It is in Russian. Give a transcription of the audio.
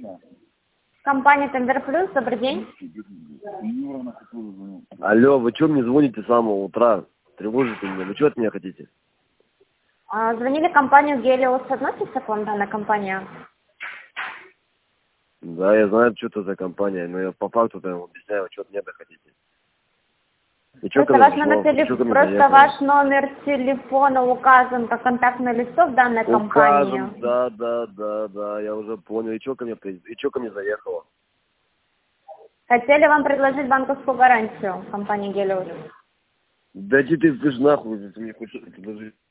Компания Тендер Плюс, добрый день. Алло, вы что мне звоните с самого утра? Тревожите меня. Вы что от меня хотите? Звонили в компанию Гелиос. Относится к вам данная компания? Да, я знаю, что это за компания, но я по факту-то вам объясняю, что от меня хотите. И что ко Просто мне пришло? просто ваш номер телефона указан как контактное лицо в данной компании. Указан, да, я уже понял. И что ко мне заехало? Хотели вам предложить банковскую гарантию компании Гелиос. Да иди ты ж нахуй, ты мне хоть что-то предложи.